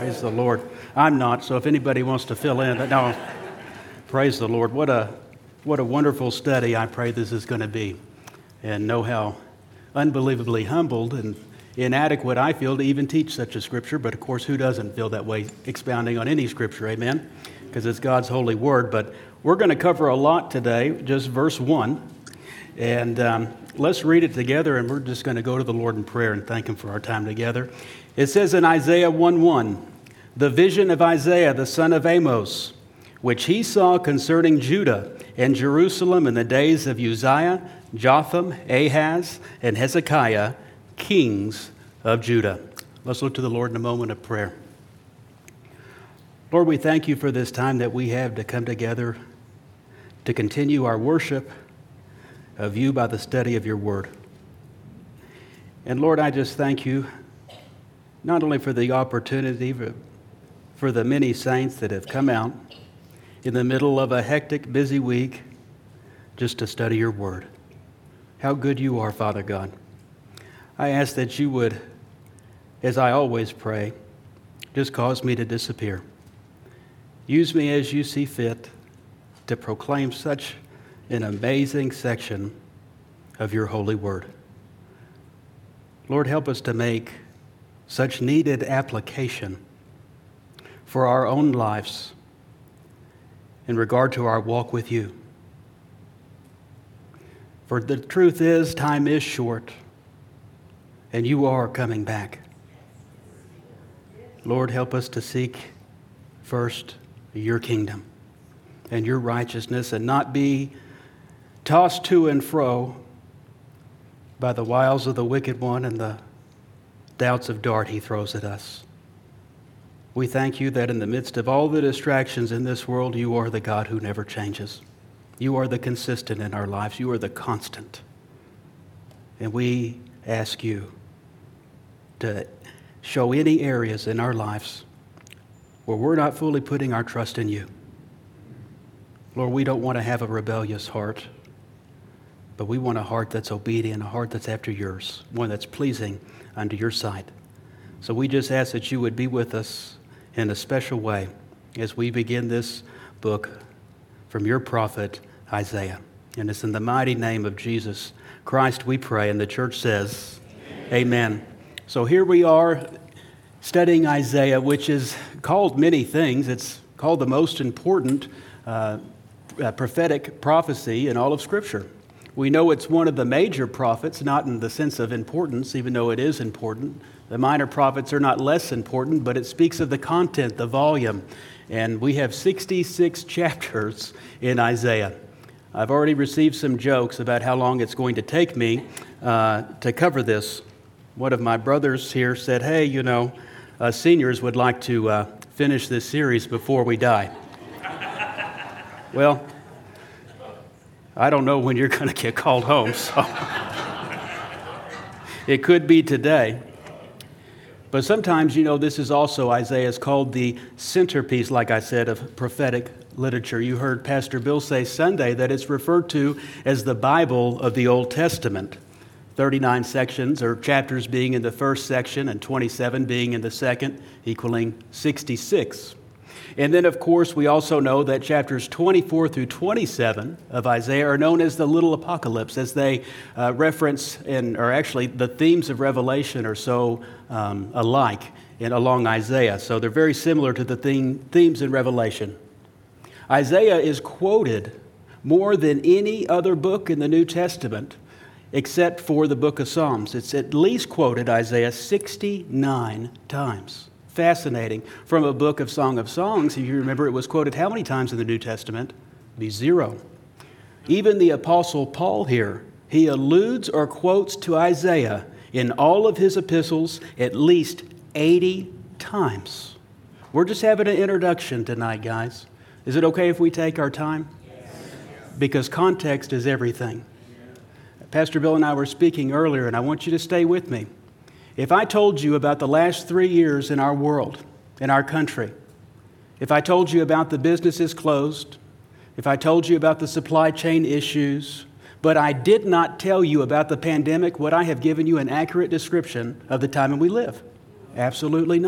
Praise the Lord. I'm not, so if anybody wants to fill in, no. Praise the Lord. What a wonderful study I pray this is going to be. And know how unbelievably humbled and inadequate I feel to even teach such a scripture. But of course, who doesn't feel that way expounding on any scripture, amen? Because it's God's holy word. But we're going to cover a lot today, just verse 1. And let's read it together, and we're just going to go to the Lord in prayer and thank Him for our time together. It says in Isaiah 1:1, the vision of Isaiah, the son of Amos, which he saw concerning Judah and Jerusalem in the days of Uzziah, Jotham, Ahaz, and Hezekiah, kings of Judah. Let's look to the Lord in a moment of prayer. Lord, we thank you for this time that we have to come together to continue our worship of you by the study of your word. And Lord, I just thank you not only for the opportunity, but for the many saints that have come out in the middle of a hectic, busy week just to study your word. How good you are, Father God. I ask that you would, as I always pray, just cause me to disappear. Use me as you see fit to proclaim such an amazing section of your holy word. Lord, help us to make such needed application for our own lives in regard to our walk with you. For the truth is, time is short, and you are coming back. Lord, help us to seek first your kingdom and your righteousness and not be tossed to and fro by the wiles of the wicked one and the doubts of dart he throws at us. We thank you that in the midst of all the distractions in this world, you are the God who never changes. You are the consistent in our lives. You are the constant. And we ask you to show any areas in our lives where we're not fully putting our trust in you. Lord, we don't want to have a rebellious heart, but we want a heart that's obedient, a heart that's after yours, one that's pleasing unto your sight. So we just ask that you would be with us in a special way as we begin this book from your prophet Isaiah. And it's in the mighty name of Jesus Christ we pray, and the church says, Amen. So here we are studying Isaiah, which is called many things. It's called the most important prophetic prophecy in all of Scripture. We know it's one of the major prophets, not in the sense of importance, even though it is important. The minor prophets are not less important, but it speaks of the content, the volume. And we have 66 chapters in Isaiah. I've already received some jokes about how long it's going to take me to cover this. One of my brothers here said, hey, seniors would like to finish this series before we die. Well, I don't know when you're going to get called home, so it could be today. But sometimes, this is also, Isaiah is called the centerpiece, like I said, of prophetic literature. You heard Pastor Bill say Sunday that it's referred to as the Bible of the Old Testament. 39 sections or chapters being in the first section and 27 being in the second, equaling 66. And then, of course, we also know that chapters 24 through 27 of Isaiah are known as the Little Apocalypse, as they reference, or actually the themes of Revelation are so alike along Isaiah. So they're very similar to the themes in Revelation. Isaiah is quoted more than any other book in the New Testament, except for the book of Psalms. It's at least quoted, Isaiah, 69 times. Fascinating. From a book of Song of Songs, if you remember, it was quoted how many times in the New Testament? It'd be 0. Even the Apostle Paul here, he alludes or quotes to Isaiah in all of his epistles at least 80 times. We're just having an introduction tonight, guys. Is it okay if we take our time? Yes. Because context is everything. Pastor Bill and I were speaking earlier, and I want you to stay with me. If I told you about the last 3 years in our world, in our country, if I told you about the businesses closed, if I told you about the supply chain issues, but I did not tell you about the pandemic, would I have given you an accurate description of the time in we live? Absolutely not.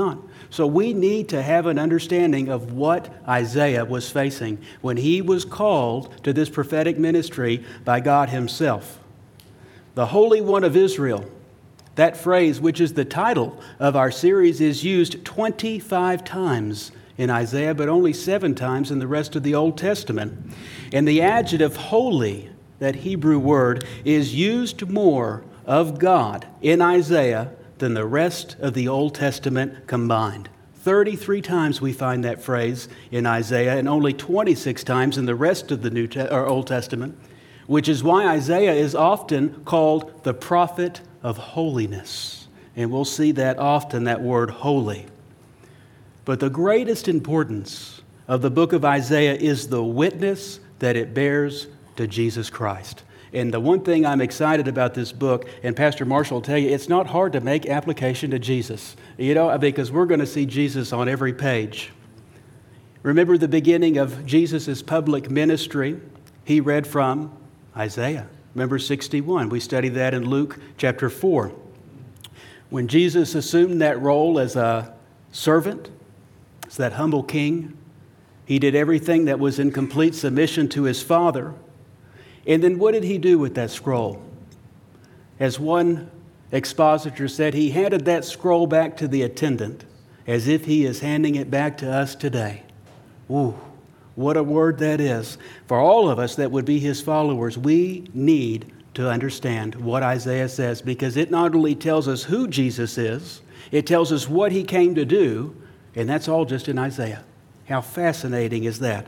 So we need to have an understanding of what Isaiah was facing when he was called to this prophetic ministry by God himself. The Holy One of Israel, that phrase, which is the title of our series, is used 25 times in Isaiah, but only 7 times in the rest of the Old Testament. And the adjective holy, that Hebrew word, is used more of God in Isaiah than the rest of the Old Testament combined. 33 times we find that phrase in Isaiah, and only 26 times in the rest of the Old Testament, which is why Isaiah is often called the prophet of holiness. And we'll see that often, that word holy. But the greatest importance of the book of Isaiah is the witness that it bears to Jesus Christ. And the one thing I'm excited about this book, and Pastor Marshall will tell you, it's not hard to make application to Jesus, because we're going to see Jesus on every page. Remember the beginning of Jesus' public ministry? He read from Isaiah. Remember 61. We studied that in Luke chapter 4. When Jesus assumed that role as a servant, as that humble king, he did everything that was in complete submission to his Father. And then what did he do with that scroll? As one expositor said, he handed that scroll back to the attendant as if he is handing it back to us today. Ooh, what a word that is. For all of us that would be his followers, we need to understand what Isaiah says, because it not only tells us who Jesus is, it tells us what he came to do, and that's all just in Isaiah. How fascinating is that?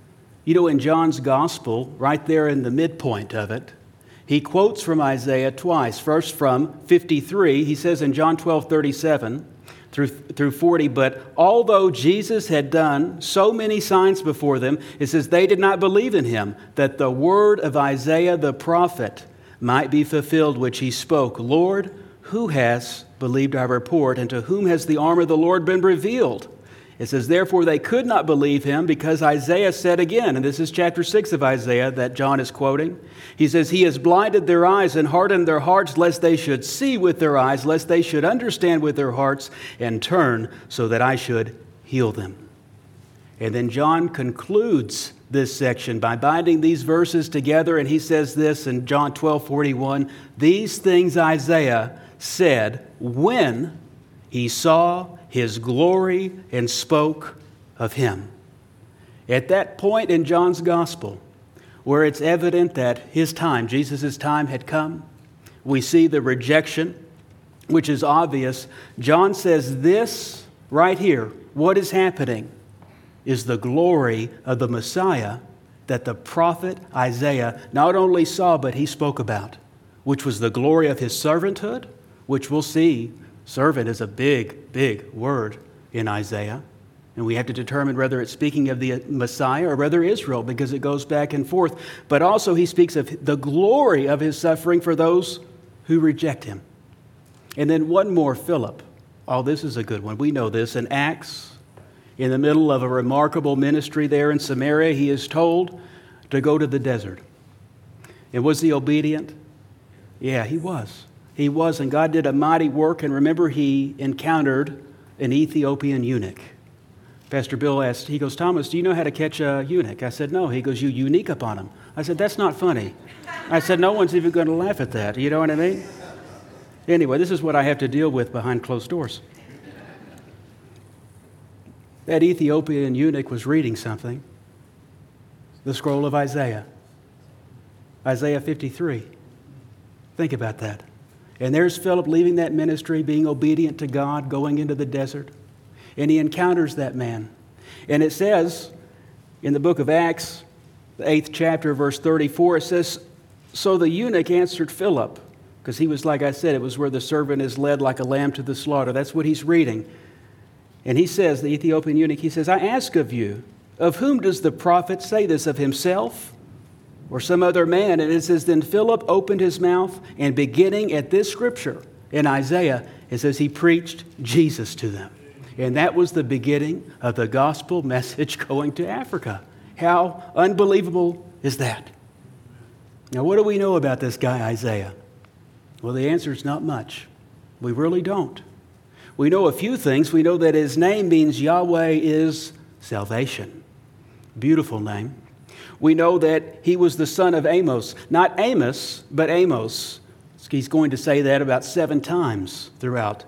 In John's gospel, right there in the midpoint of it, he quotes from Isaiah twice. First from 53, he says in John 12:37 through 40, but although Jesus had done so many signs before them, it says they did not believe in him, that the word of Isaiah the prophet might be fulfilled, which he spoke. Lord, who has believed our report, and to whom has the arm of the Lord been revealed? It says, therefore they could not believe him, because Isaiah said again, and this is chapter 6 of Isaiah that John is quoting. He says, he has blinded their eyes and hardened their hearts, lest they should see with their eyes, lest they should understand with their hearts, and turn so that I should heal them. And then John concludes this section by binding these verses together, and he says this in John 12:41, these things Isaiah said when he saw his glory and spoke of him. At that point in John's gospel, where it's evident that his time, Jesus' time, had come, we see the rejection, which is obvious. John says this right here, what is happening is the glory of the Messiah that the prophet Isaiah not only saw, but he spoke about, which was the glory of his servanthood, which we'll see. Servant is a big, big word in Isaiah. And we have to determine whether it's speaking of the Messiah or whether Israel, because it goes back and forth. But also he speaks of the glory of his suffering for those who reject him. And then one more, Philip. Oh, this is a good one. We know this. In Acts, in the middle of a remarkable ministry there in Samaria, he is told to go to the desert. And was he obedient? Yeah, he was. He was, and God did a mighty work. And remember, he encountered an Ethiopian eunuch. Pastor Bill asked, he goes, Thomas, do you know how to catch a eunuch? I said, no. He goes, you unique upon him. I said, that's not funny. I said, no one's even going to laugh at that. You know what I mean? Anyway, this is what I have to deal with behind closed doors. That Ethiopian eunuch was reading something, the scroll of Isaiah, Isaiah 53. Think about that. And there's Philip leaving that ministry, being obedient to God, going into the desert. And he encounters that man. And it says in the book of Acts, the 8th chapter, verse 34, it says, so the eunuch answered Philip, because he was, like I said, it was where the servant is led like a lamb to the slaughter. That's what he's reading. And he says, the Ethiopian eunuch, he says, I ask of you, of whom does the prophet say this, of himself or some other man? And it says, then Philip opened his mouth, and beginning at this scripture in Isaiah, it says he preached Jesus to them. And that was the beginning of the gospel message going to Africa. How unbelievable is that? Now, what do we know about this guy, Isaiah? Well, the answer is not much. We really don't. We know a few things. We know that his name means Yahweh is salvation. Beautiful name. We know that he was the son of Amos. Not Amos, but Amos. He's going to say that about 7 times throughout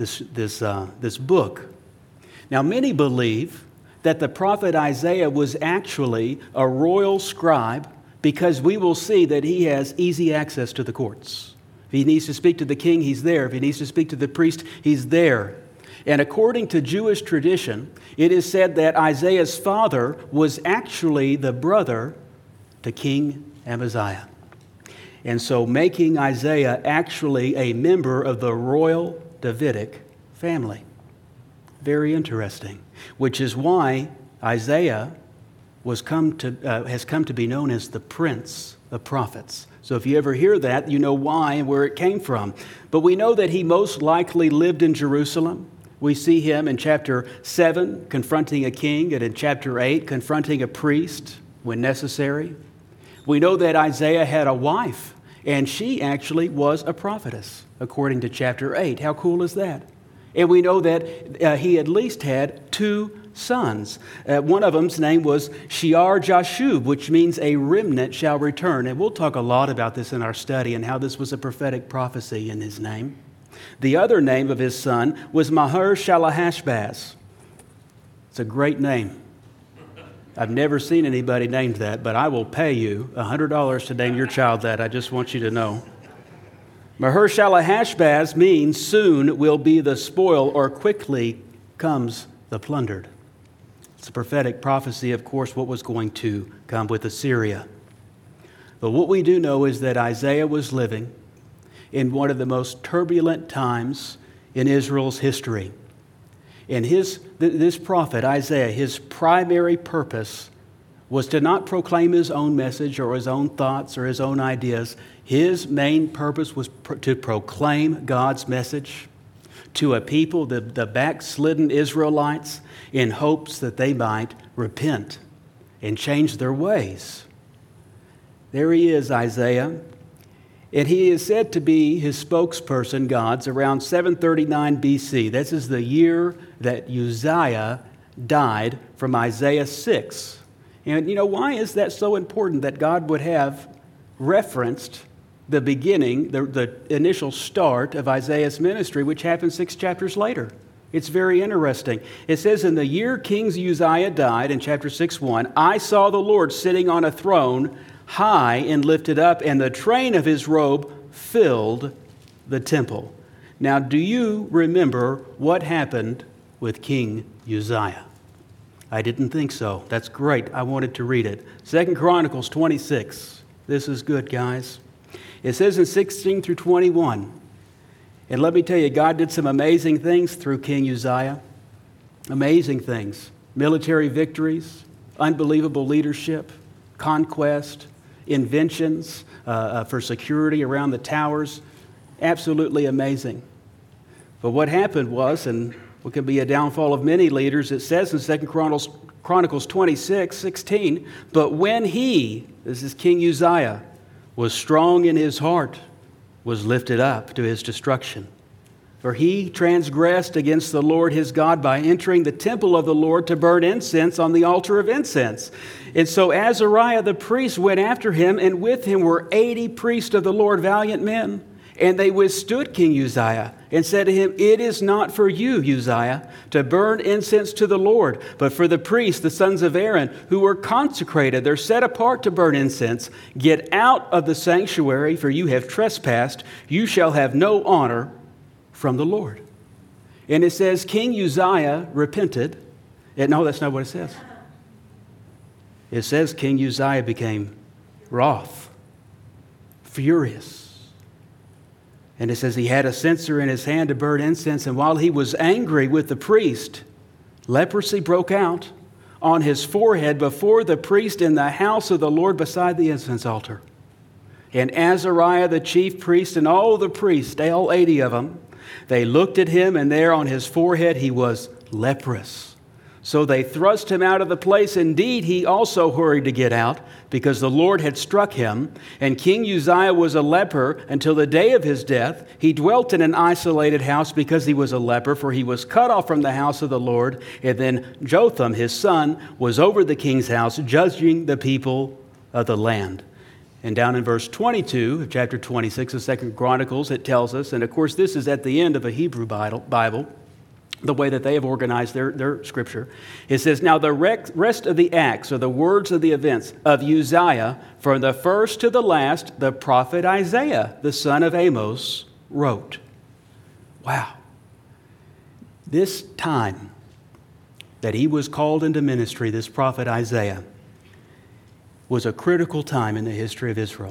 this book. Now, many believe that the prophet Isaiah was actually a royal scribe, because we will see that he has easy access to the courts. If he needs to speak to the king, he's there. If he needs to speak to the priest, he's there. And according to Jewish tradition, it is said that Isaiah's father was actually the brother to King Amaziah. And so making Isaiah actually a member of the royal Davidic family. Very interesting. Which is why Isaiah has come to be known as the Prince of Prophets. So if you ever hear that, you know why and where it came from. But we know that he most likely lived in Jerusalem. We see him in chapter 7 confronting a king, and in chapter 8 confronting a priest when necessary. We know that Isaiah had a wife, and she actually was a prophetess, according to chapter 8. How cool is that? And we know that he at least had 2 sons. One of them's name was Shear-Jashub, which means a remnant shall return. And we'll talk a lot about this in our study and how this was a prophetic prophecy in his name. The other name of his son was Maher-Shalal-Hash-Baz. It's a great name. I've never seen anybody named that, but I will pay you $100 to name your child that. I just want you to know. Maher-Shalal-Hash-Baz means soon will be the spoil, or quickly comes the plundered. It's a prophetic prophecy, of course, what was going to come with Assyria. But what we do know is that Isaiah was living in one of the most turbulent times in Israel's history. And this prophet, Isaiah, his primary purpose was to not proclaim his own message or his own thoughts or his own ideas. His main purpose was to proclaim God's message to a people, the backslidden Israelites, in hopes that they might repent and change their ways. There he is, Isaiah. And he is said to be his spokesperson, God's, around 739 BC. This is the year that Uzziah died, from Isaiah 6. And, why is that so important that God would have referenced the beginning, the initial start of Isaiah's ministry, which happened 6 chapters later? It's very interesting. It says, in the year King Uzziah died, in chapter 6:1, I saw the Lord sitting on a throne, high and lifted up, and the train of his robe filled the temple. Now, do you remember what happened with King Uzziah? I didn't think so. That's great. I wanted to read it. 2 Chronicles 26. This is good, guys. It says in 16 through 21, and let me tell you, God did some amazing things through King Uzziah. Amazing things. Military victories, unbelievable leadership, conquest, inventions for security around the towers. Absolutely amazing. But what happened was, and what can be a downfall of many leaders, it says in 2 Chronicles 26:16, but when he, this is King Uzziah, was strong in his heart, was lifted up to his destruction. For he transgressed against the Lord his God by entering the temple of the Lord to burn incense on the altar of incense. And so Azariah the priest went after him, and with him were 80 priests of the Lord, valiant men. And they withstood King Uzziah and said to him, it is not for you, Uzziah, to burn incense to the Lord, but for the priests, the sons of Aaron, who were consecrated. They're set apart to burn incense. Get out of the sanctuary, for you have trespassed. You shall have no honor from the Lord. And it says King Uzziah repented. No, that's not what it says. It says King Uzziah became wroth, furious. And it says he had a censer in his hand to burn incense, and while he was angry with the priest, leprosy broke out on his forehead before the priest in the house of the Lord beside the incense altar. And Azariah the chief priest and all the priests, all 80 of them, they looked at him, and there on his forehead he was leprous. So they thrust him out of the place. Indeed, he also hurried to get out, because the Lord had struck him. And King Uzziah was a leper until the day of his death. He dwelt in an isolated house because he was a leper, for he was cut off from the house of the Lord. And then Jotham, his son, was over the king's house, judging the people of the land. And down in verse 22 of chapter 26 of 2 Chronicles, it tells us, and of course this is at the end of a Hebrew Bible, the way that they have organized their scripture. It says, now the rest of the acts, or the words of the events of Uzziah, from the first to the last, the prophet Isaiah, the son of Amos, wrote. Wow. This time that he was called into ministry, this prophet Isaiah, was a critical time in the history of Israel.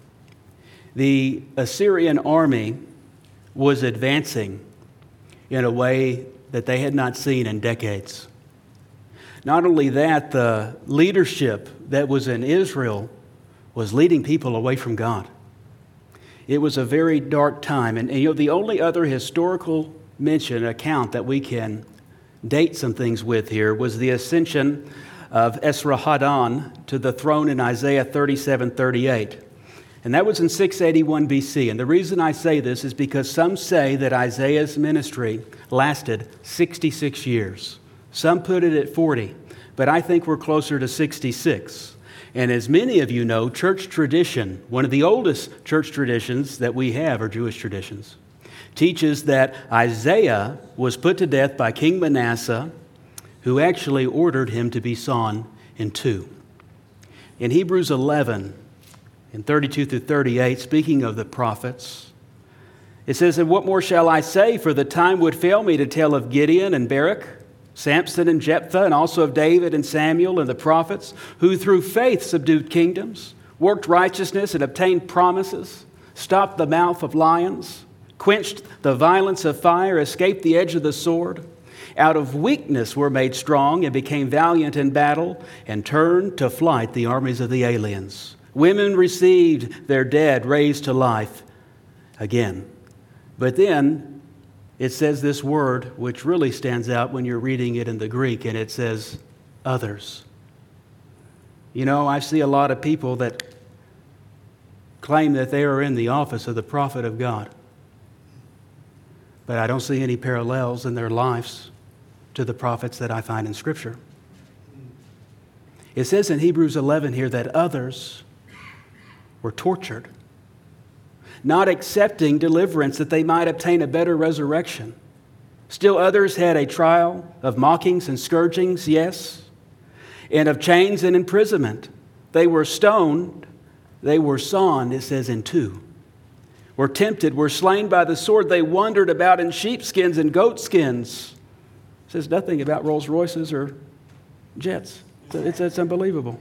The Assyrian army was advancing in a way that they had not seen in decades. Not only that, the leadership that was in Israel was leading people away from God. It was a very dark time. And the only other historical account that we can date some things with here was the ascension of Esarhaddon to the throne in Isaiah 37:38. And that was in 681 BC. And the reason I say this is because some say that Isaiah's ministry lasted 66 years. Some put it at 40, but I think we're closer to 66. And as many of you know, church tradition, one of the oldest church traditions that we have are Jewish traditions, teaches that Isaiah was put to death by King Manasseh, who actually ordered him to be sawn in two. In Hebrews 11, in 32 through 38, speaking of the prophets, it says, and what more shall I say? For the time would fail me to tell of Gideon and Barak, Samson and Jephthah, and also of David and Samuel and the prophets, who through faith subdued kingdoms, worked righteousness and obtained promises, stopped the mouth of lions, quenched the violence of fire, escaped the edge of the sword, out of weakness were made strong and became valiant in battle, and turned to flight the armies of the aliens. Women received their dead raised to life again. But then it says this word, which really stands out when you're reading it in the Greek, and it says, others. I see a lot of people that claim that they are in the office of the prophet of God. But I don't see any parallels in their lives to the prophets that I find in Scripture. It says in Hebrews 11 here that others were tortured, not accepting deliverance that they might obtain a better resurrection. Still others had a trial of mockings and scourgings, yes, and of chains and imprisonment. They were stoned, they were sawn, it says, in two. Were tempted, were slain by the sword. They wandered about in sheepskins and goatskins. It says nothing about Rolls Royces or jets. It's unbelievable.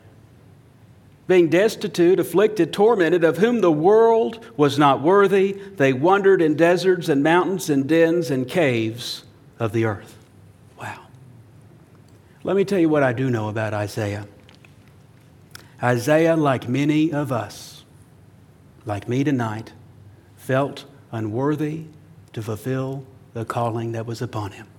Being destitute, afflicted, tormented, of whom the world was not worthy, they wandered in deserts and mountains and dens and caves of the earth. Wow. Let me tell you what I do know about Isaiah. Isaiah, like many of us, like me tonight, felt unworthy to fulfill the calling that was upon him.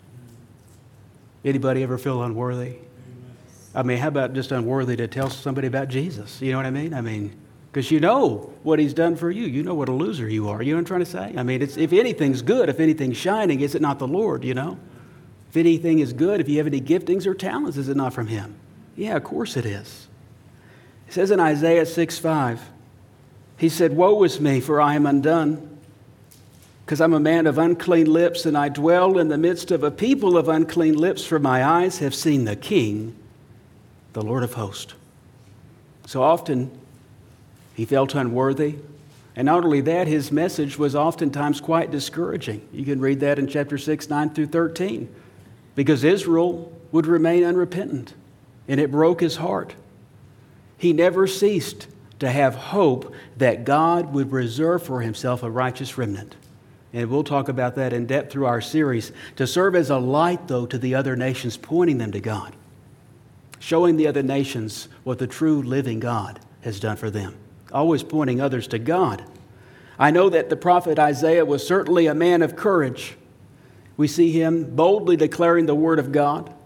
Anybody ever feel unworthy? How about just unworthy to tell somebody about Jesus? You know what I mean? Because you know what he's done for you. You know what a loser you are. You know what I'm trying to say? It's, if anything's good, if anything's shining, is it not the Lord, If anything is good, if you have any giftings or talents, is it not from him? Yeah, of course it is. It says in Isaiah 6:5, he said, woe is me, for I am undone, because I'm a man of unclean lips, and I dwell in the midst of a people of unclean lips, for my eyes have seen the King, the Lord of hosts. So often he felt unworthy. And not only that, his message was oftentimes quite discouraging. You can read that in chapter 6, 9 through 13. Because Israel would remain unrepentant. And it broke his heart. He never ceased to have hope that God would reserve for himself a righteous remnant. And we'll talk about that in depth through our series. To serve as a light, though, to the other nations, pointing them to God. Showing the other nations what the true living God has done for them. Always pointing others to God. I know that the prophet Isaiah was certainly a man of courage. We see him boldly declaring the word of God.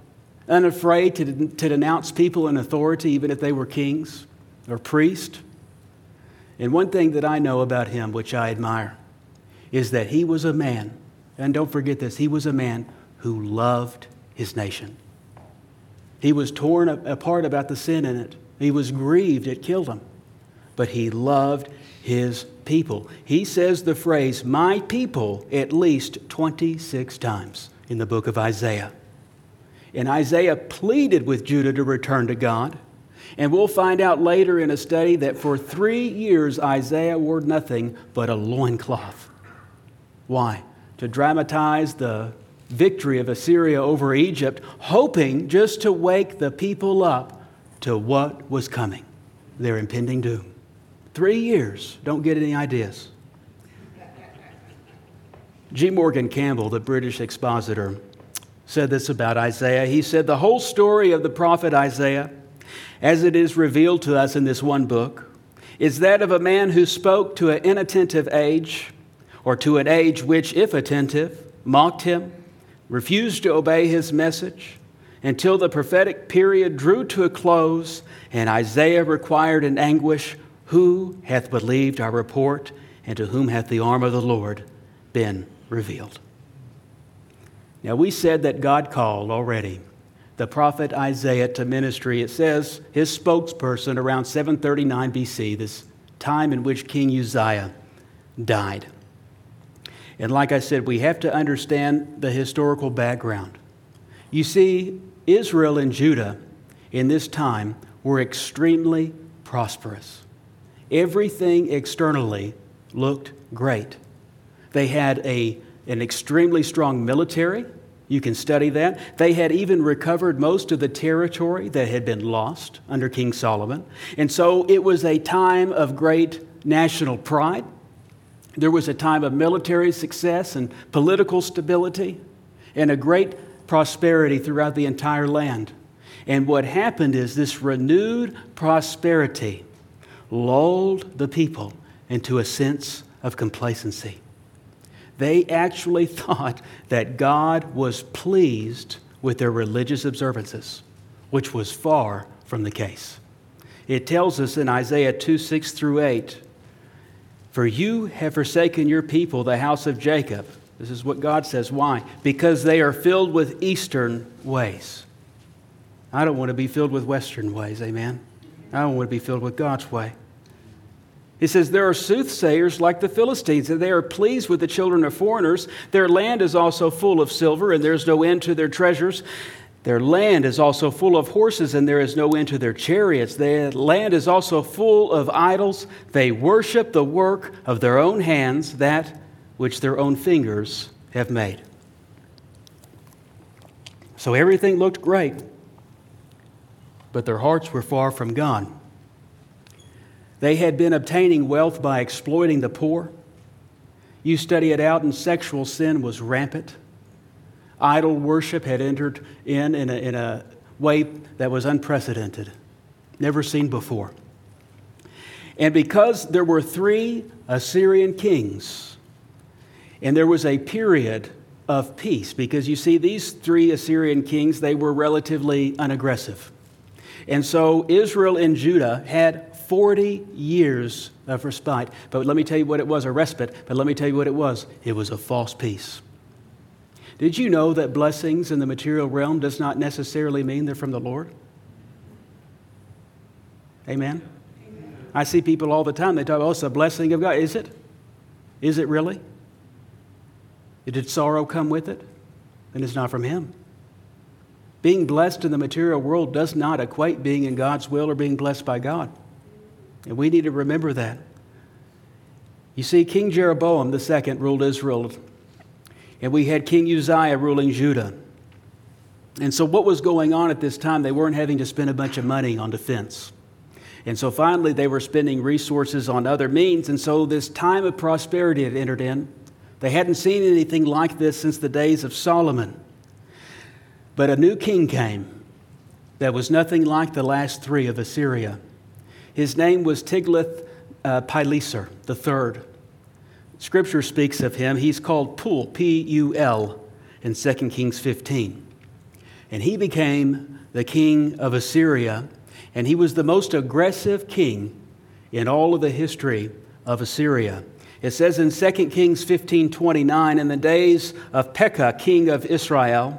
unafraid to denounce people in authority, even if they were kings or priests. And one thing that I know about him, which I admire, is that he was a man, and don't forget this, he was a man who loved his nation. He was torn apart about the sin in it. He was grieved it killed him. But he loved his people. He says the phrase, my people, at least 26 times in the book of Isaiah. And Isaiah pleaded with Judah to return to God. And we'll find out later in a study that for 3 years Isaiah wore nothing but a loincloth. Why? To dramatize the victory of Assyria over Egypt, hoping just to wake the people up to what was coming, their impending doom. 3 years. Don't get any ideas. G. Morgan Campbell, the British expositor, said this about Isaiah. He said, the whole story of the prophet Isaiah, as it is revealed to us in this one book, is that of a man who spoke to an inattentive age, or to an age which, if attentive, mocked him, refused to obey his message, until the prophetic period drew to a close, and Isaiah required in anguish, who hath believed our report, and to whom hath the arm of the Lord been revealed? Now, we said that God called already the prophet Isaiah to ministry. It says his spokesperson around 739 BC, this time in which King Uzziah died. And like I said, we have to understand the historical background. You see, Israel and Judah in this time were extremely prosperous. Everything externally looked great. They had an extremely strong military. You can study that. They had even recovered most of the territory that had been lost under King Solomon. And so it was a time of great national pride. There was a time of military success and political stability and a great prosperity throughout the entire land. And what happened is this renewed prosperity lulled the people into a sense of complacency. They actually thought that God was pleased with their religious observances, which was far from the case. It tells us in Isaiah 2:6-8, for you have forsaken your people, the house of Jacob. This is what God says. Why? Because they are filled with eastern ways. I don't want to be filled with western ways, amen? I don't want to be filled with God's way. He says, there are soothsayers like the Philistines, and they are pleased with the children of foreigners. Their land is also full of silver, and there is no end to their treasures. Their land is also full of horses, and there is no end to their chariots. Their land is also full of idols. They worship the work of their own hands, that which their own fingers have made. So everything looked great, but their hearts were far from God. They had been obtaining wealth by exploiting the poor. You study it out, and sexual sin was rampant. Idol worship had entered in a way that was unprecedented, never seen before. And because there were 3 Assyrian kings, and there was a period of peace, because you see, these 3 Assyrian kings, they were relatively unaggressive. And so Israel and Judah had 40 years of respite. But let me tell you what it was, a respite. But let me tell you what it was. It was a false peace. Did you know that blessings in the material realm does not necessarily mean they're from the Lord? Amen? Amen. I see people all the time, they talk, oh, it's a blessing of God. Is it? Is it really? Did sorrow come with it? Then it's not from Him. Being blessed in the material world does not equate being in God's will or being blessed by God. And we need to remember that. You see, King Jeroboam II ruled Israel, and we had King Uzziah ruling Judah. And so what was going on at this time? They weren't having to spend a bunch of money on defense. And so finally they were spending resources on other means, and so this time of prosperity had entered in. They hadn't seen anything like this since the days of Solomon. But a new king came that was nothing like the last 3 of Assyria. His name was Tiglath-Pileser III. Scripture speaks of him. He's called Pul, P-U-L, in 2 Kings 15. and he became the king of Assyria, and he was the most aggressive king in all of the history of Assyria. It says in 2 Kings 15:29, in the days of Pekah, king of Israel,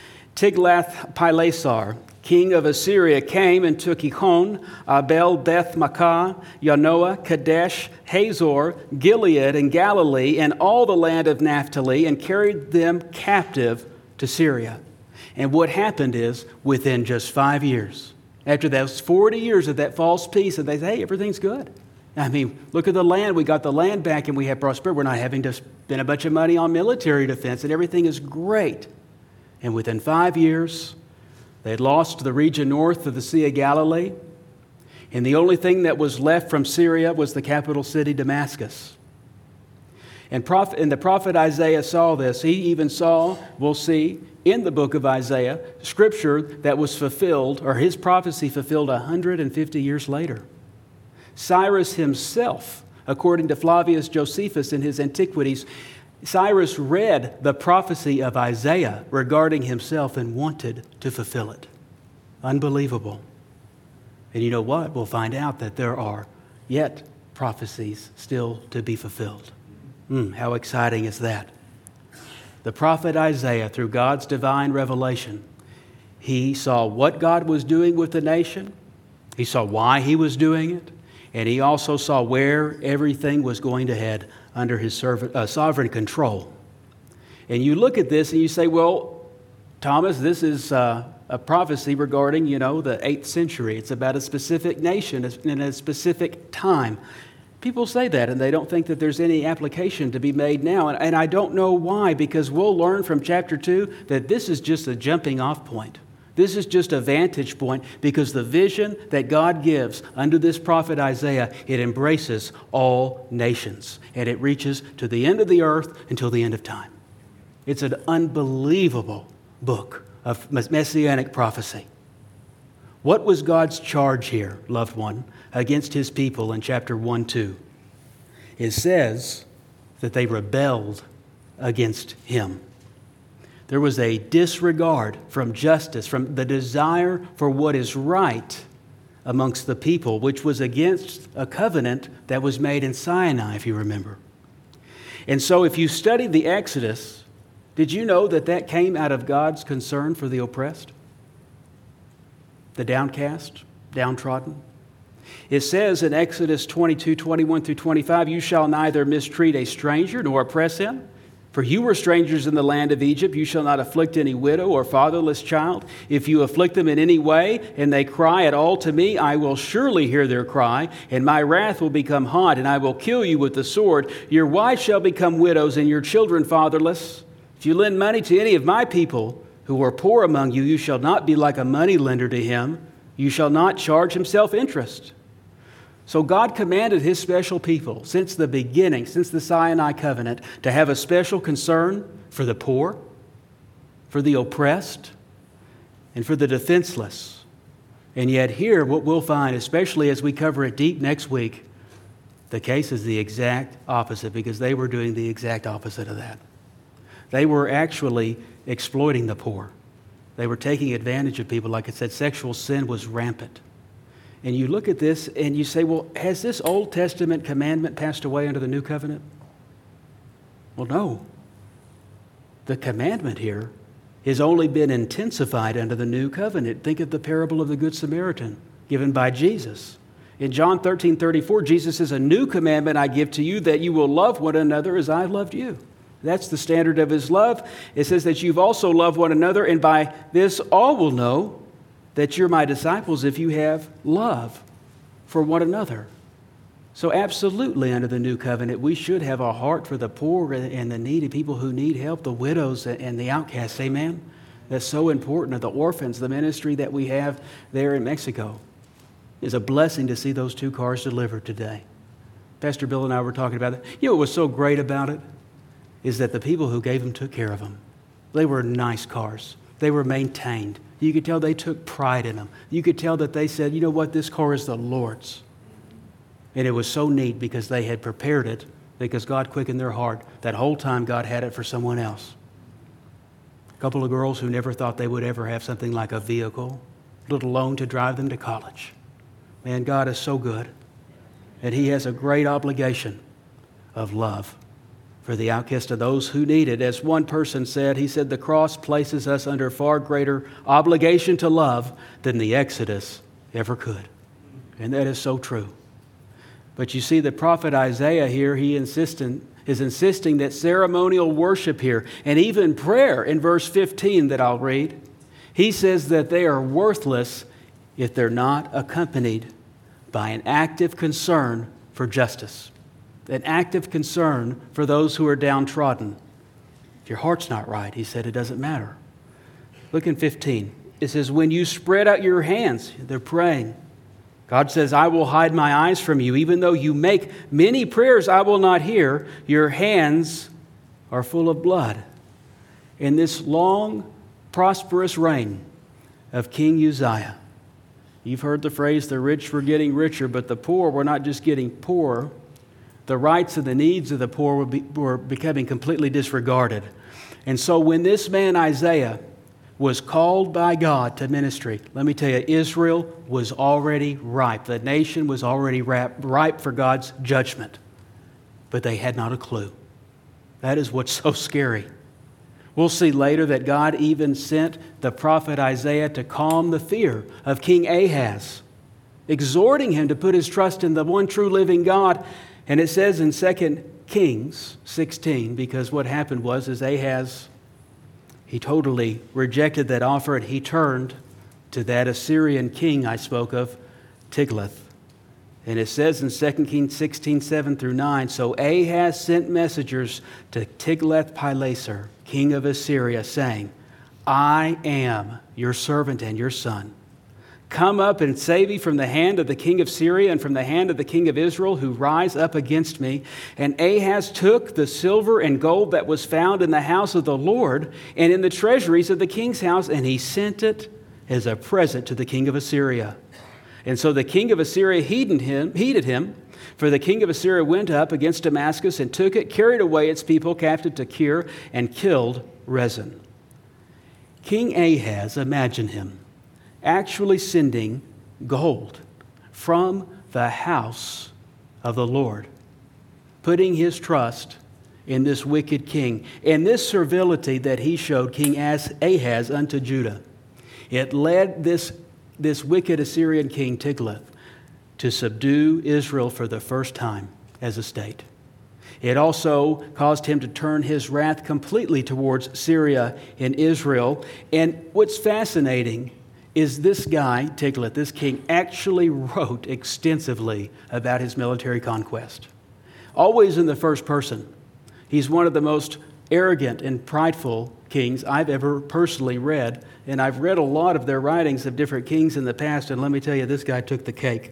Tiglath-Pileser, king of Assyria, came and took Gihon, Abel, Beth-Makkah, Yanoah, Kadesh, Hazor, Gilead, and Galilee, and all the land of Naphtali, and carried them captive to Syria. And what happened is, within just 5 years, after those 40 years of that false peace, and they say, hey, everything's good. I mean, look at the land. We got the land back and we have prosperity. We're not having to spend a bunch of money on military defense, and everything is great. And within 5 years, they had lost the region north of the Sea of Galilee, and the only thing that was left from Syria was the capital city, Damascus. And the prophet Isaiah saw this. He even saw, we'll see, in the book of Isaiah, scripture that was fulfilled, or his prophecy fulfilled 150 years later. Cyrus himself, according to Flavius Josephus in his Antiquities, Cyrus read the prophecy of Isaiah regarding himself and wanted to fulfill it. Unbelievable. And you know what? We'll find out that there are yet prophecies still to be fulfilled. How exciting is that? The prophet Isaiah, through God's divine revelation, he saw what God was doing with the nation. He saw why he was doing it. And he also saw where everything was going to head under his sovereign control. And you look at this and you say, well, Thomas, this is a prophecy regarding, the 8th century. It's about a specific nation in a specific time. People say that, and they don't think that there's any application to be made now. And I don't know why, because we'll learn from chapter 2 that this is just a jumping off point. This is just a vantage point, because the vision that God gives under this prophet Isaiah, it embraces all nations, and it reaches to the end of the earth until the end of time. It's an unbelievable book of messianic prophecy. What was God's charge here, loved one, against his people in chapter 1-2? It says that they rebelled against him. There was a disregard from justice, from the desire for what is right amongst the people, which was against a covenant that was made in Sinai, if you remember. And so if you study the Exodus, did you know that that came out of God's concern for the oppressed? The downcast, downtrodden? It says in Exodus 22:21-25, you shall neither mistreat a stranger nor oppress him. For you were strangers in the land of Egypt. You shall not afflict any widow or fatherless child. If you afflict them in any way, and they cry at all to me, I will surely hear their cry, and my wrath will become hot, and I will kill you with the sword. Your wives shall become widows, and your children fatherless. If you lend money to any of my people who are poor among you, you shall not be like a moneylender to him. You shall not charge him self-interest. So God commanded his special people since the beginning, since the Sinai covenant, to have a special concern for the poor, for the oppressed, and for the defenseless. And yet here, what we'll find, especially as we cover it deep next week, the case is the exact opposite, because they were doing the exact opposite of that. They were actually exploiting the poor. They were taking advantage of people. Like I said, sexual sin was rampant. And you look at this and you say, well, has this Old Testament commandment passed away under the New Covenant? Well, no. The commandment here has only been intensified under the New Covenant. Think of the parable of the Good Samaritan given by Jesus. In John 13:34, Jesus says, a new commandment I give to you, that you will love one another as I loved you. That's the standard of his love. It says that you've also loved one another, and by this all will know that you're my disciples if you have love for one another. So absolutely under the new covenant, we should have a heart for the poor and the needy, people who need help, the widows and the outcasts. Amen? That's so important. The orphans, the ministry that we have there in Mexico. It's a blessing to see those 2 cars delivered today. Pastor Bill and I were talking about it. You know what was so great about it? Is that the people who gave them took care of them. They were nice cars. They were maintained. You could tell they took pride in them. You could tell that they said, you know what, this car is the Lord's. And it was so neat because they had prepared it, because God quickened their heart. That whole time God had it for someone else. couple of girls who never thought they would ever have something like a vehicle, let alone to drive them to college. Man, God is so good, and He has a great obligation of love for the outcast of those who need it. As one person said, he said, the cross places us under far greater obligation to love than the Exodus ever could. And that is so true. But you see, the prophet Isaiah here, is insisting that ceremonial worship here, and even prayer in verse 15 that I'll read, he says that they are worthless if they're not accompanied by an active concern for justice, an active concern for those who are downtrodden. If your heart's not right, he said, it doesn't matter. Look in 15. It says, when you spread out your hands, they're praying. God says, I will hide my eyes from you. Even though you make many prayers, I will not hear. Your hands are full of blood. In this long, prosperous reign of King Uzziah, you've heard the phrase, the rich were getting richer, but the poor were not just getting poorer. The rights and the needs of the poor were becoming completely disregarded. And so when this man Isaiah was called by God to ministry, let me tell you, Israel was already ripe. The nation was already ripe for God's judgment. But they had not a clue. That is what's so scary. We'll see later that God even sent the prophet Isaiah to calm the fear of King Ahaz, exhorting him to put his trust in the one true living God. And it says in 2 Kings 16, because what happened was Ahaz, he totally rejected that offer, and he turned to that Assyrian king I spoke of, Tiglath. And it says in 2 Kings 16, 7 through 9, so Ahaz sent messengers to Tiglath-Pileser, king of Assyria, saying, I am your servant and your son. Come up and save me from the hand of the king of Syria and from the hand of the king of Israel who rise up against me. And Ahaz took the silver and gold that was found in the house of the Lord and in the treasuries of the king's house, and he sent it as a present to the king of Assyria. And so the king of Assyria heeded him, for the king of Assyria went up against Damascus and took it, carried away its people captive to Kir, and killed Rezin. King Ahaz, imagine him, actually sending gold from the house of the Lord, putting his trust in this wicked king. And this servility that he showed King Ahaz unto Judah, it led this wicked Assyrian king Tiglath to subdue Israel for the first time as a state. It also caused him to turn his wrath completely towards Syria and Israel. And what's fascinating is this guy, Tiglath, this king, actually wrote extensively about his military conquest. Always in the first person. He's one of the most arrogant and prideful kings I've ever personally read. And I've read a lot of their writings of different kings in the past, and let me tell you, this guy took the cake.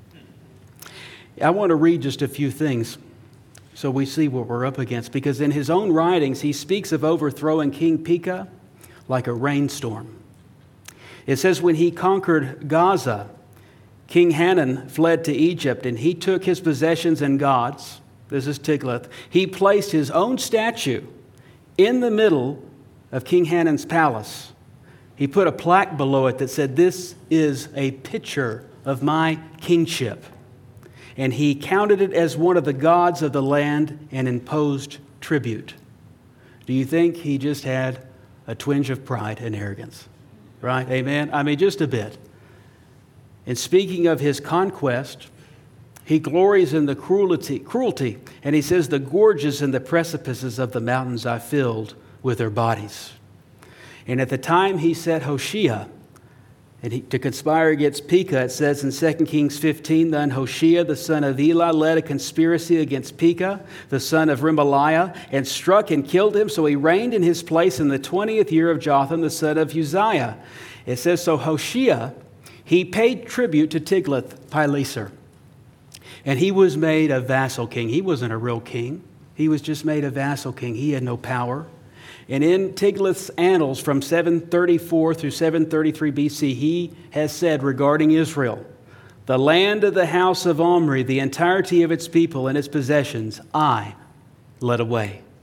I want to read just a few things so we see what we're up against, because in his own writings, he speaks of overthrowing King Pekah like a rainstorm. It says when he conquered Gaza, King Hanan fled to Egypt, and he took his possessions and gods. This is Tiglath. He placed his own statue in the middle of King Hanan's palace. He put a plaque below it that said, "This is a picture of my kingship." And he counted it as one of the gods of the land and imposed tribute. Do you think he just had a twinge of pride and arrogance? Right? Amen? I mean, just a bit. And speaking of his conquest, he glories in the cruelty. And he says, "The gorges and the precipices of the mountains I filled with their bodies." And at the time he set Hoshea to conspire against Pekah, it says in 2 Kings 15, then Hoshea, the son of Elah, led a conspiracy against Pekah, the son of Remaliah, and struck and killed him. So he reigned in his place in the 20th year of Jotham, the son of Uzziah. It says, so Hoshea, he paid tribute to Tiglath-Pileser. And he was made a vassal king. He wasn't a real king. He was just made a vassal king. He had no power. And in Tiglath's annals from 734 through 733 BC, he has said regarding Israel, the land of the house of Omri, the entirety of its people and its possessions, I led away.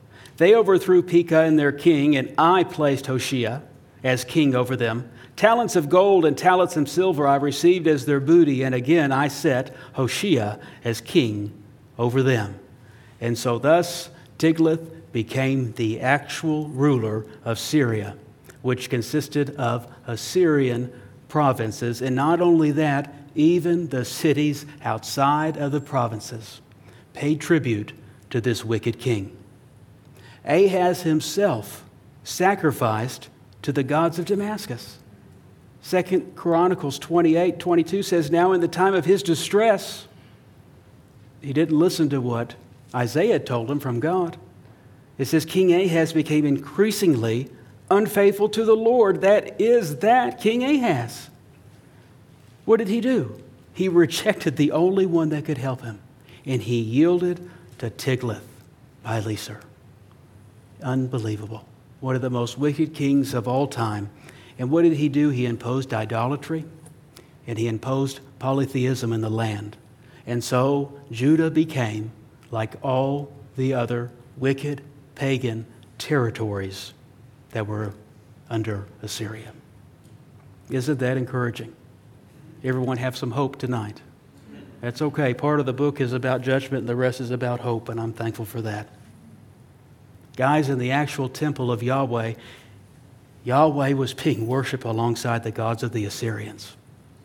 They overthrew Pekah and their king, and I placed Hoshea as king over them. Talents of gold and talents of silver I received as their booty, and again I set Hoshea as king over them. And so thus Tiglath became the actual ruler of Syria, which consisted of Assyrian provinces. And not only that, even the cities outside of the provinces paid tribute to this wicked king. Ahaz himself sacrificed to the gods of Damascus. 2 Chronicles 28:22 says, now in the time of his distress, he didn't listen to what Isaiah told him from God. It says, King Ahaz became increasingly unfaithful to the Lord. That King Ahaz. What did he do? He rejected the only one that could help him, and he yielded to Tiglath-Pileser. Unbelievable. One of the most wicked kings of all time. And what did he do? He imposed idolatry, and he imposed polytheism in the land. And so Judah became like all the other wicked pagan territories that were under Assyria. Isn't that encouraging? Everyone have some hope tonight. That's okay. Part of the book is about judgment and the rest is about hope, and I'm thankful for that. Guys, in the actual temple of Yahweh, Yahweh was being worshipped alongside the gods of the Assyrians.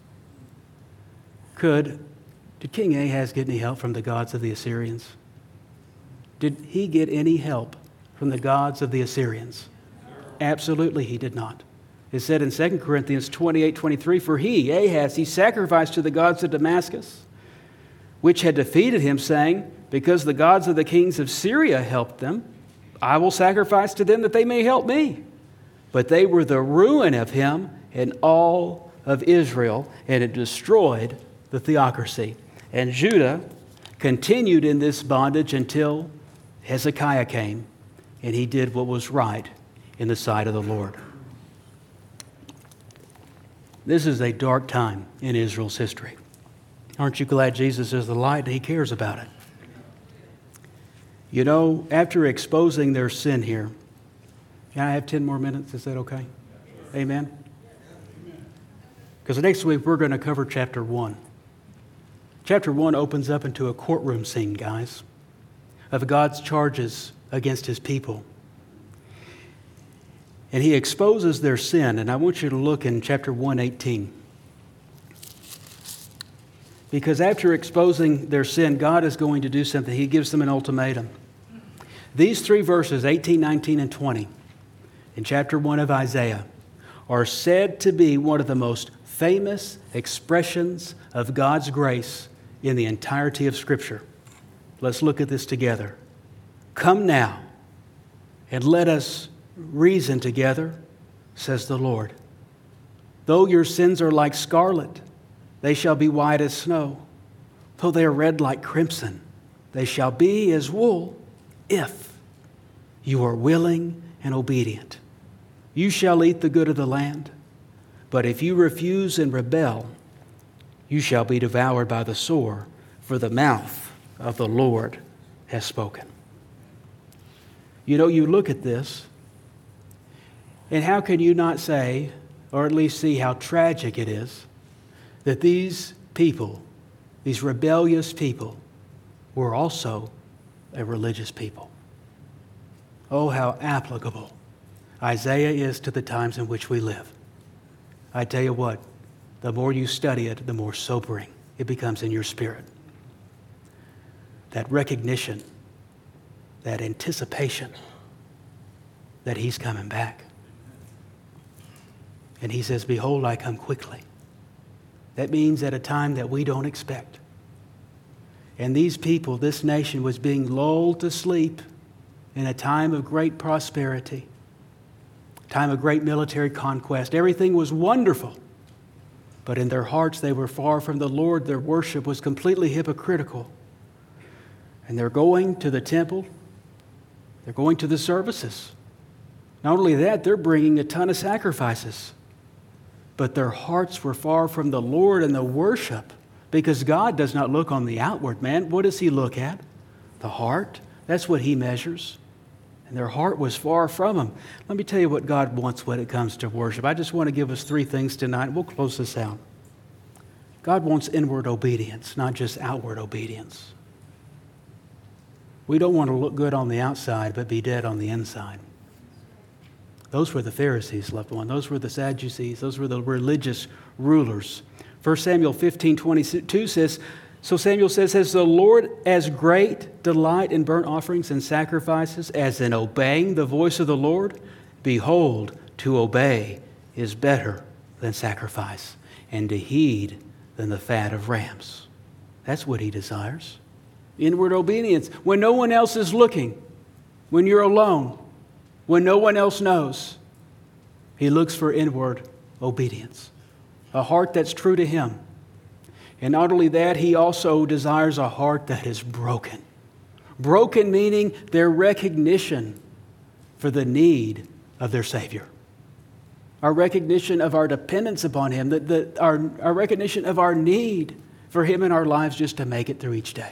Did King Ahaz get any help from the gods of the Assyrians? Did he get any help from the gods of the Assyrians? Absolutely he did not. It said in 2 Corinthians 28:23, for Ahaz, he sacrificed to the gods of Damascus, which had defeated him, saying, because the gods of the kings of Syria helped them, I will sacrifice to them that they may help me. But they were the ruin of him and all of Israel, and it destroyed the theocracy. And Judah continued in this bondage until Hezekiah came, and he did what was right in the sight of the Lord. This is a dark time in Israel's history. Aren't you glad Jesus is the light and he cares about it? You know, after exposing their sin here, can I have 10 more minutes? Is that okay? Amen? Because next week we're going to cover chapter 1. Chapter 1 opens up into a courtroom scene, guys, of God's charges against his people. And he exposes their sin. And I want you to look in chapter 1:18. Because after exposing their sin, God is going to do something. He gives them an ultimatum. These three verses, 18, 19, and 20, in chapter 1 of Isaiah, are said to be one of the most famous expressions of God's grace in the entirety of Scripture. Let's look at this together. Come now, and let us reason together, says the Lord. Though your sins are like scarlet, they shall be white as snow. Though they are red like crimson, they shall be as wool, if you are willing and obedient. You shall eat the good of the land. But if you refuse and rebel, you shall be devoured by the sword, for the mouth of the Lord has spoken. You know, you look at this, and how can you not say, or at least see how tragic it is, that these people, these rebellious people, were also a religious people? Oh, how applicable Isaiah is to the times in which we live. I tell you what, the more you study it, the more sobering it becomes in your spirit. That recognition, that anticipation that he's coming back. And he says, behold, I come quickly. That means at a time that we don't expect. And these people, this nation, was being lulled to sleep in a time of great prosperity, time of great military conquest. Everything was wonderful. But in their hearts, they were far from the Lord. Their worship was completely hypocritical. And they're going to the temple. They're going to the services. Not only that, they're bringing a ton of sacrifices. But their hearts were far from the Lord and the worship, because God does not look on the outward, man. What does he look at? The heart. That's what he measures. and their heart was far from Him. Let me tell you what God wants when it comes to worship. I just want to give us 3 things tonight. We'll close this out. God wants inward obedience, not just outward obedience. We don't want to look good on the outside, but be dead on the inside. Those were the Pharisees, loved one. Those were the Sadducees. Those were the religious rulers. 1 Samuel 15:22 says, so Samuel says, has the Lord as great delight in burnt offerings and sacrifices as in obeying the voice of the Lord? Behold, to obey is better than sacrifice, and to heed than the fat of rams. That's what He desires. Inward obedience. When no one else is looking, when you're alone, when no one else knows, He looks for inward obedience. A heart that's true to Him. And not only that, He also desires a heart that is broken. Broken meaning their recognition for the need of their Savior. Our recognition of our dependence upon Him, our recognition of our need for Him in our lives just to make it through each day.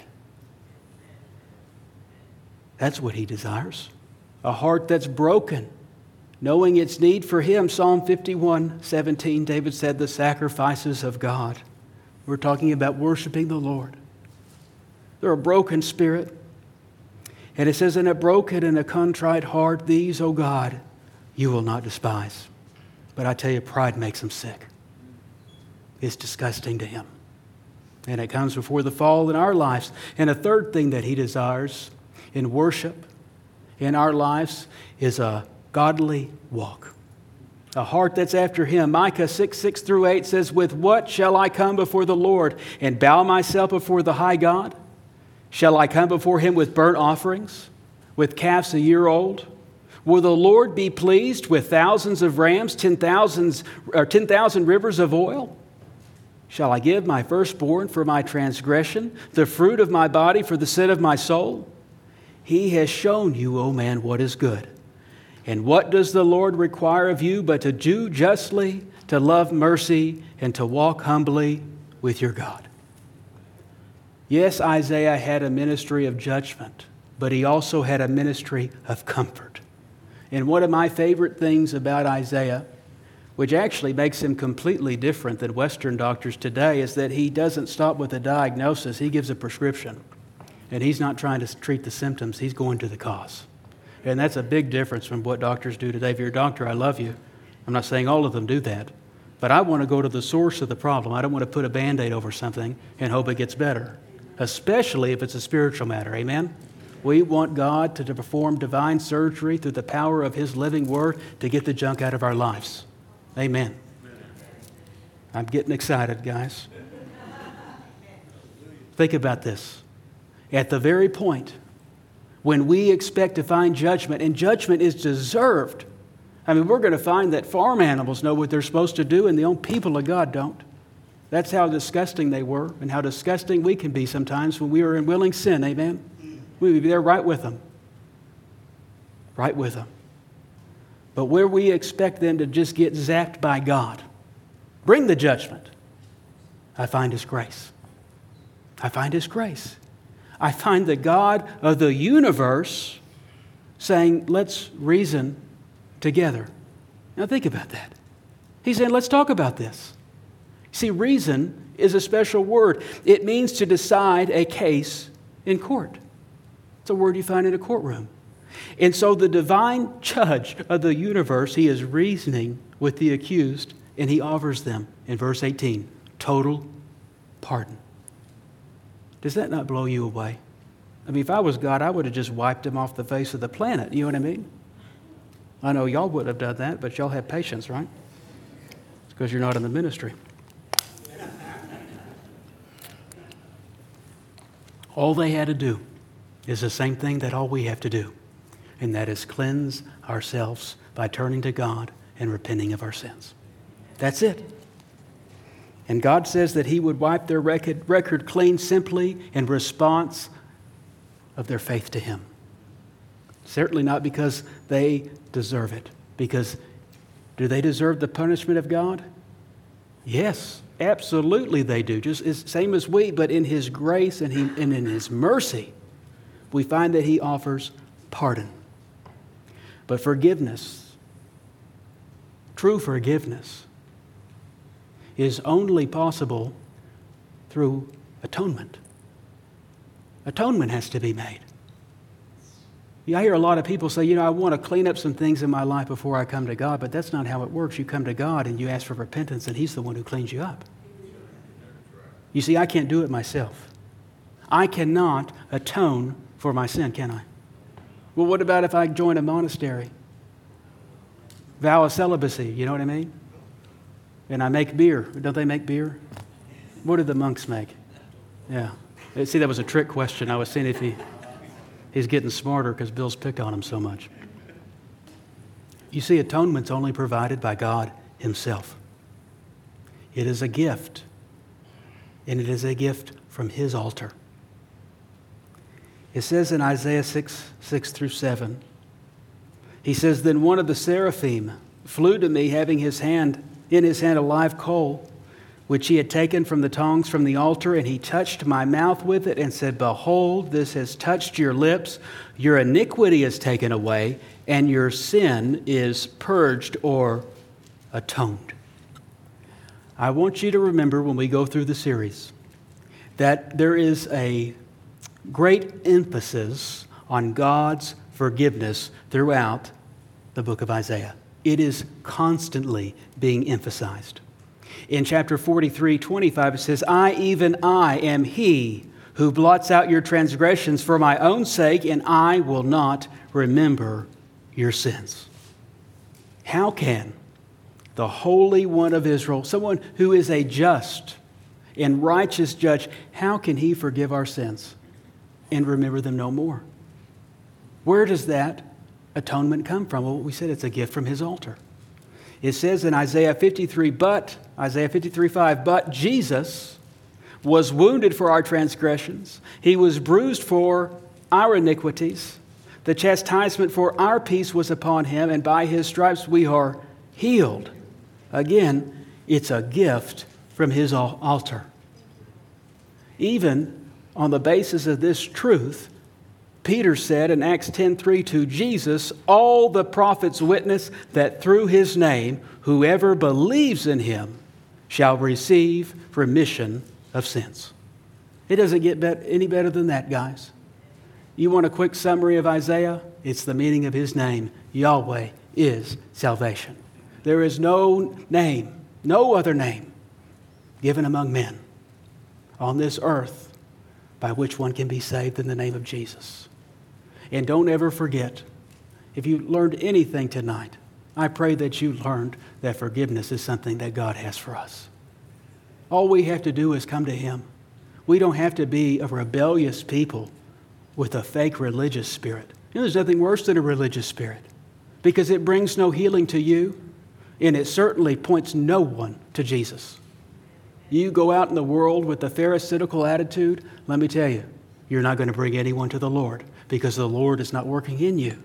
That's what He desires. A heart that's broken, knowing its need for Him. Psalm 51:17, David said, the sacrifices of God. We're talking about worshiping the Lord. They're a broken spirit. And it says, in a broken and a contrite heart, these, O God, you will not despise. But I tell you, pride makes them sick. It's disgusting to Him. And it comes before the fall in our lives. And a third thing that He desires in worship in our lives is a godly walk. A heart that's after Him. Micah 6:6-8 says, with what shall I come before the Lord and bow myself before the high God? Shall I come before Him with burnt offerings, with calves a year old? Will the Lord be pleased with thousands of rams, 10,000 rivers of oil? Shall I give my firstborn for my transgression, the fruit of my body for the sin of my soul? He has shown you, O man, what is good. And what does the Lord require of you but to do justly, to love mercy, and to walk humbly with your God? Yes, Isaiah had a ministry of judgment, but he also had a ministry of comfort. And one of my favorite things about Isaiah, which actually makes him completely different than Western doctors today, is that he doesn't stop with a diagnosis. He gives a prescription. And he's not trying to treat the symptoms. He's going to the cause. And that's a big difference from what doctors do today. If you're a doctor, I love you. I'm not saying all of them do that. But I want to go to the source of the problem. I don't want to put a Band-Aid over something and hope it gets better, especially if it's a spiritual matter. Amen? We want God to perform divine surgery through the power of His living Word to get the junk out of our lives. Amen. I'm getting excited, guys. Think about this. At the very point when we expect to find judgment, and judgment is deserved. I mean, we're going to find that farm animals know what they're supposed to do, and the own people of God don't. That's how disgusting they were, and how disgusting we can be sometimes when we are in willing sin, amen? We would be there right with them. Right with them. But where we expect them to just get zapped by God, bring the judgment, I find His grace. I find His grace. I find the God of the universe saying, let's reason together. Now think about that. He's saying, let's talk about this. See, reason is a special word. It means to decide a case in court. It's a word you find in a courtroom. And so the divine judge of the universe, He is reasoning with the accused, and He offers them, in verse 18, total pardon. Does that not blow you away? I mean, if I was God, I would have just wiped him off the face of the planet. You know what I mean? I know y'all wouldn't have done that, but y'all have patience, right? It's because you're not in the ministry. All they had to do is the same thing that all we have to do, and that is cleanse ourselves by turning to God and repenting of our sins. That's it. And God says that He would wipe their record clean simply in response of their faith to Him. Certainly not because they deserve it. Because do they deserve the punishment of God? Yes, absolutely they do. Just same as we, but in His grace and in His mercy, we find that He offers pardon. But forgiveness, true forgiveness, is only possible through atonement. Atonement has to be made. I hear a lot of people say, I want to clean up some things in my life before I come to God, but that's not how it works. You come to God and you ask for repentance, and He's the one who cleans you up. You see, I can't do it myself. I cannot atone for my sin, can I? Well, what about if I join a monastery? Vow of celibacy, you know what I mean? And I make beer. Don't they make beer? What do the monks make? Yeah. See, that was a trick question. I was seeing if he's getting smarter because Bill's picked on him so much. You see, atonement's only provided by God Himself. It is a gift, and it is a gift from His altar. It says in Isaiah 6:6-7, He says, "Then one of the seraphim flew to me, having in his hand a live coal, which he had taken from the tongs from the altar, and he touched my mouth with it and said, Behold, this has touched your lips. Your iniquity is taken away, and your sin is purged," or atoned. I want you to remember when we go through the series that there is a great emphasis on God's forgiveness throughout the book of Isaiah. It is constantly being emphasized. In chapter 43:25, it says, even I am He who blots out your transgressions for my own sake, and I will not remember your sins. How can the Holy One of Israel, someone who is a just and righteous judge, how can He forgive our sins and remember them no more? Where does that atonement come from? Well, we said it's a gift from His altar. It says in Isaiah 53:5, but Jesus was wounded for our transgressions. He was bruised for our iniquities. The chastisement for our peace was upon Him, and by His stripes we are healed. Again, it's a gift from His altar. Even on the basis of this truth, Peter said in Acts 10:3 to Jesus, all the prophets witness that through His name, whoever believes in Him shall receive remission of sins. It doesn't get any better than that, guys. You want a quick summary of Isaiah? It's the meaning of His name. Yahweh is salvation. There is no name, no other name given among men on this earth by which one can be saved in the name of Jesus. And don't ever forget, if you learned anything tonight, I pray that you learned that forgiveness is something that God has for us. All we have to do is come to Him. We don't have to be a rebellious people with a fake religious spirit. There's nothing worse than a religious spirit because it brings no healing to you, and it certainly points no one to Jesus. You go out in the world with a pharisaical attitude, let me tell you, you're not going to bring anyone to the Lord because the Lord is not working in you.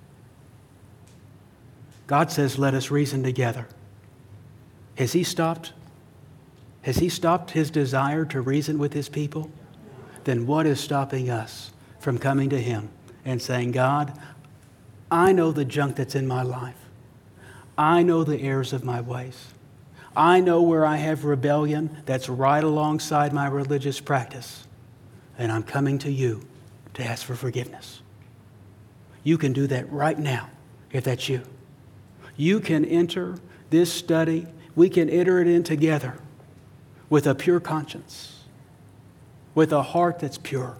God says, let us reason together. Has He stopped His desire to reason with His people? Then what is stopping us from coming to Him and saying, God, I know the junk that's in my life. I know the errors of my ways. I know where I have rebellion that's right alongside my religious practice. And I'm coming to you to ask for forgiveness. You can do that right now if that's you. You can enter this study. We can enter it in together with a pure conscience, with a heart that's pure.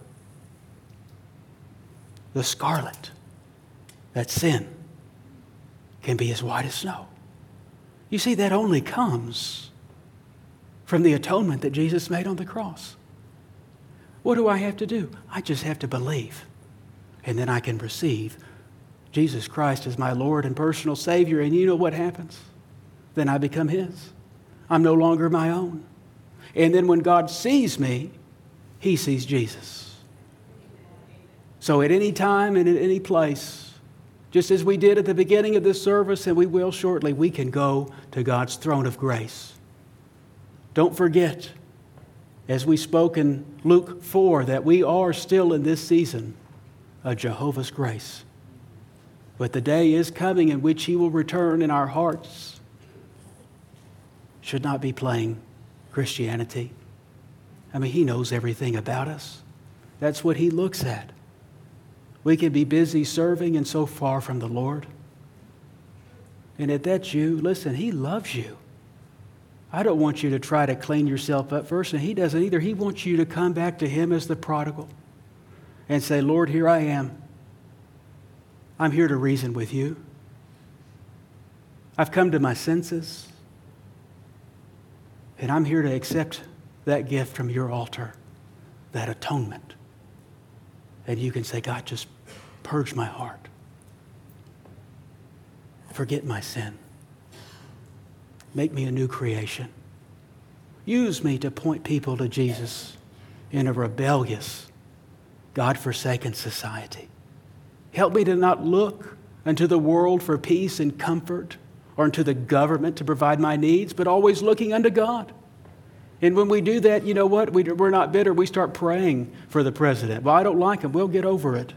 The scarlet, that sin, can be as white as snow. You see, that only comes from the atonement that Jesus made on the cross. What do I have to do? I just have to believe. And then I can receive Jesus Christ as my Lord and personal Savior. And you know what happens? Then I become His. I'm no longer my own. And then when God sees me, He sees Jesus. So at any time and at any place, just as we did at the beginning of this service, and we will shortly, we can go to God's throne of grace. Don't forget, as we spoke in Luke 4, that we are still in this season of Jehovah's grace. But the day is coming in which he will return, and our hearts should not be playing Christianity. I mean, he knows everything about us. That's what he looks at. We can be busy serving and so far from the Lord. And if that's you, listen, he loves you. I don't want you to try to clean yourself up first, and he doesn't either. He wants you to come back to him as the prodigal and say, Lord, here I am. I'm here to reason with you. I've come to my senses, and I'm here to accept that gift from your altar, that atonement. And you can say, God, just purge my heart. Forget my sin. Make me a new creation. Use me to point people to Jesus in a rebellious, God-forsaken society. Help me to not look unto the world for peace and comfort or unto the government to provide my needs, but always looking unto God. And when we do that, you know what? We're not bitter. We start praying for the president. Well, I don't like him. We'll get over it.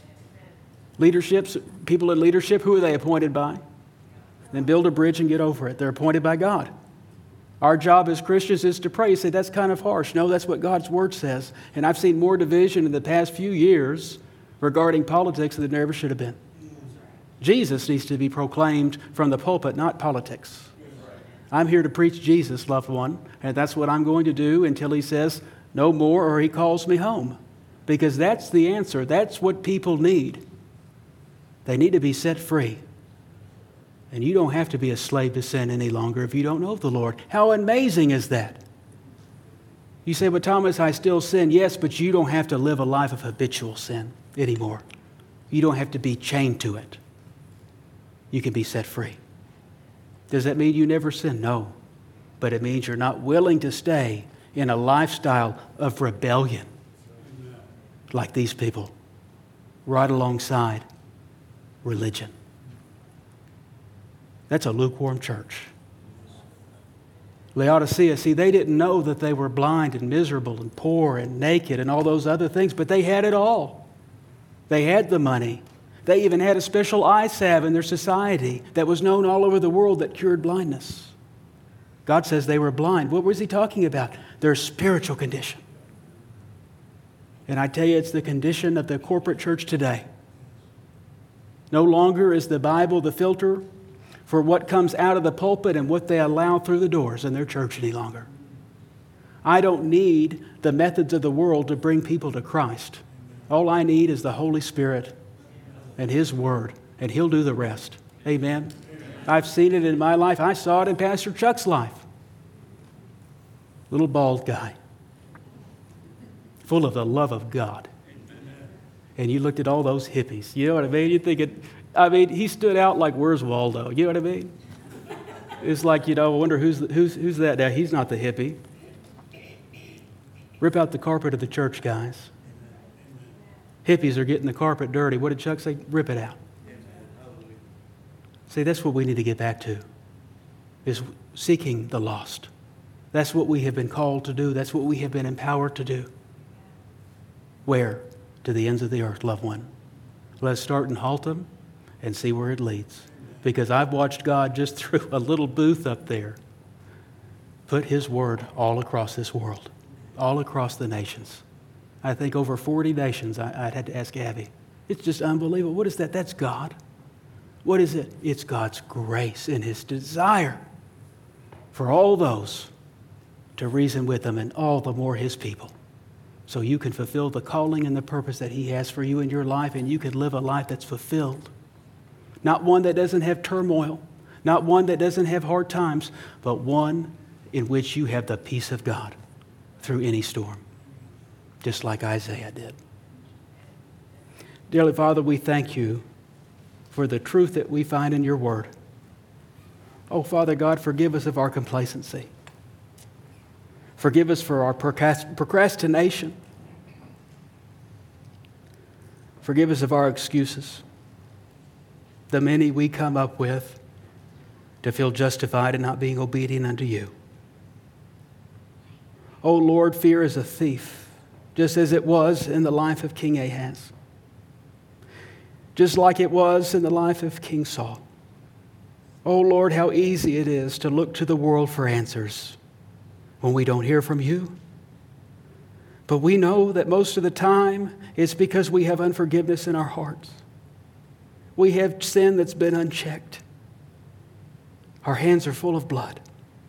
People in leadership, who are they appointed by? Then build a bridge and get over it. They're appointed by God. Our job as Christians is to pray. You say, that's kind of harsh. No, that's what God's Word says. And I've seen more division in the past few years regarding politics than there ever should have been. Jesus needs to be proclaimed from the pulpit, not politics. I'm here to preach Jesus, loved one, and that's what I'm going to do until he says no more or he calls me home. Because that's the answer. That's what people need. They need to be set free. And you don't have to be a slave to sin any longer if you don't know the Lord. How amazing is that? You say, but Thomas, I still sin. Yes, but you don't have to live a life of habitual sin anymore. You don't have to be chained to it. You can be set free. Does that mean you never sin? No. But it means you're not willing to stay in a lifestyle of rebellion like these people, right alongside religion. That's a lukewarm church. Laodicea, see, they didn't know that they were blind and miserable and poor and naked and all those other things, but they had it all. They had the money. They even had a special eye salve in their society that was known all over the world that cured blindness. God says they were blind. What was he talking about? Their spiritual condition. And I tell you, it's the condition of the corporate church today. No longer is the Bible the filter for what comes out of the pulpit and what they allow through the doors in their church any longer. I don't need the methods of the world to bring people to Christ. All I need is the Holy Spirit and His Word, and He'll do the rest. Amen? I've seen it in my life. I saw it in Pastor Chuck's life. Little bald guy, full of the love of God. And you looked at all those hippies. You know what I mean? You think he stood out like, where's Waldo? You know what I mean? It's like, I wonder who's that now? He's not the hippie. Rip out the carpet of the church, guys. Hippies are getting the carpet dirty. What did Chuck say? Rip it out. See, that's what we need to get back to, is seeking the lost. That's what we have been called to do. That's what we have been empowered to do. Where? To the ends of the earth, loved one. Let's start in Haltom and see where it leads. Because I've watched God just through a little booth up there put His Word all across this world, all across the nations. I think over 40 nations. I'd had to ask Abby. It's just unbelievable. What is that? That's God. What is it? It's God's grace and His desire for all those to reason with Him, and all the more His people. So you can fulfill the calling and the purpose that He has for you in your life, and you can live a life that's fulfilled. Not one that doesn't have turmoil, not one that doesn't have hard times, but one in which you have the peace of God through any storm, just like Isaiah did. Dearly Father, we thank You for the truth that we find in Your Word. Oh, Father God, forgive us of our complacency. Forgive us for our procrastination. Forgive us of our excuses, the many we come up with to feel justified in not being obedient unto You. Oh Lord, fear is a thief, just as it was in the life of King Ahaz. just like it was in the life of King Saul. Oh Lord, how easy it is to look to the world for answers when we don't hear from you. But we know that most of the time it's because we have unforgiveness in our hearts. We have sin that's been unchecked. Our hands are full of blood.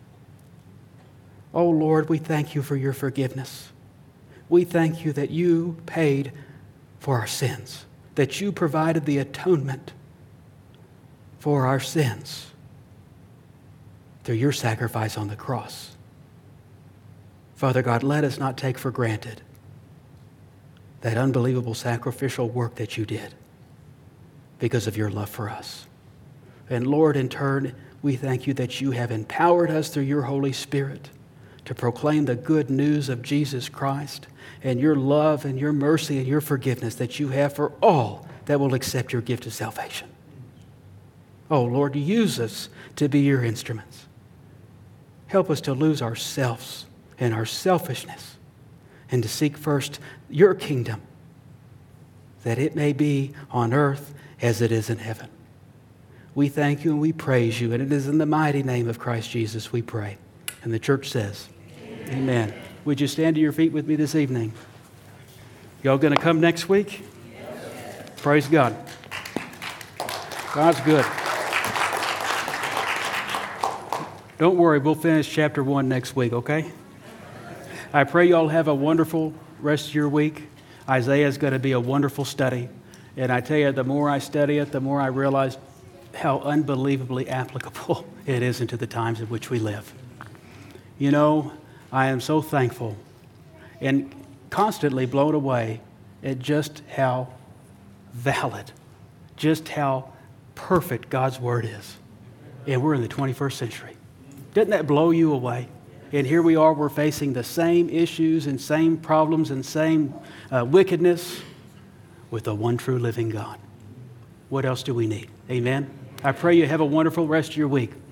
Oh Lord, we thank you for your forgiveness. We thank you that you paid for our sins, that you provided the atonement for our sins through your sacrifice on the cross. Father God, let us not take for granted that unbelievable sacrificial work that you did because of your love for us. And Lord, in turn, we thank you that you have empowered us through your Holy Spirit to proclaim the good news of Jesus Christ and your love and your mercy and your forgiveness that you have for all that will accept your gift of salvation. Oh, Lord, use us to be your instruments. Help us to lose ourselves and our selfishness and to seek first your kingdom, that it may be on earth as it is in heaven. We thank you and we praise you, and it is in the mighty name of Christ Jesus we pray. And the church says, Amen. Would you stand to your feet with me this evening? Y'all going to come next week? Yes. Praise God. God's good. Don't worry, we'll finish chapter 1 next week, okay? I pray you all have a wonderful rest of your week. Isaiah is going to be a wonderful study. And I tell you, the more I study it, the more I realize how unbelievably applicable it is into the times in which we live. You know, I am so thankful and constantly blown away at just how valid, just how perfect God's Word is. And we're in the 21st century. Doesn't that blow you away? And here we are, we're facing the same issues and same problems and same wickedness with the one true living God. What else do we need? Amen? I pray you have a wonderful rest of your week.